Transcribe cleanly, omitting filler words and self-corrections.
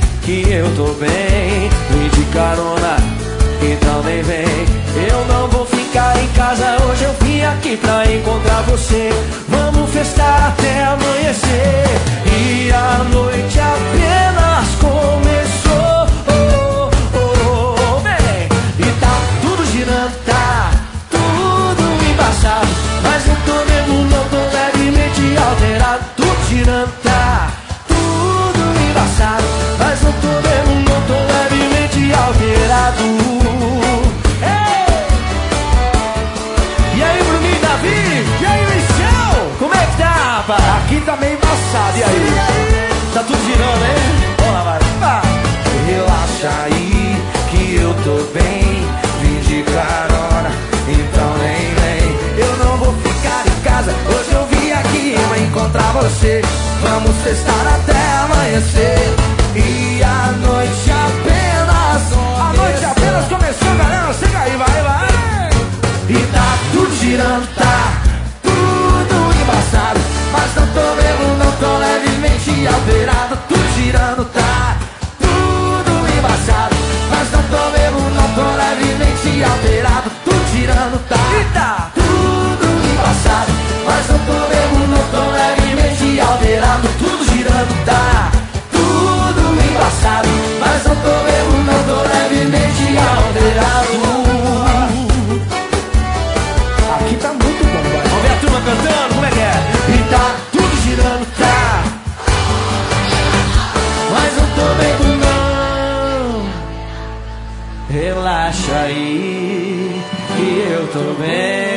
que eu tô bem. Vem de carona, então nem vem. Eu não vou ficar em casa hoje, eu vim aqui pra encontrar você. Vamos festar até amanhecer. E a noite apenas começou. Bem, e tá tudo girando, tá tudo embaçado, mas eu tô mesmo, não tô levemente alterado. Tudo girando, tá tudo embaçado, mas eu tô mesmo, não tô levemente alterado. E aí, Bruninho, Davi? E aí, Michel? Como é que tá, rapaz? Aqui tá meio embaçado, e aí? Tá tudo girando, hein? Bora, vai. Relaxa aí, que eu tô bem. Vim de carona, então nem vem. Eu não vou ficar em casa, hoje eu vim aqui pra encontrar você. Vamos festar até amanhecer. E a noite apenas começou, galera. Chega aí, vai, vai. E tá tudo girando, tá tudo embaçado, mas não tô mesmo, não tô levemente alterado. Tudo girando, tá tudo embaçado, mas não tô mesmo, não tô levemente alterado. Tudo girando, tá tudo embaçado, mas não tô mesmo, não tô levemente alterado. Tudo girando, tá tudo embaçado, mas não tô mesmo, não tô levemente alterado. Aqui tá muito bom, vai. Vamos ver a turma cantando, como é que é? E tá tudo girando, tá, mas não tô bem com não. Relaxa aí, que eu tô bem.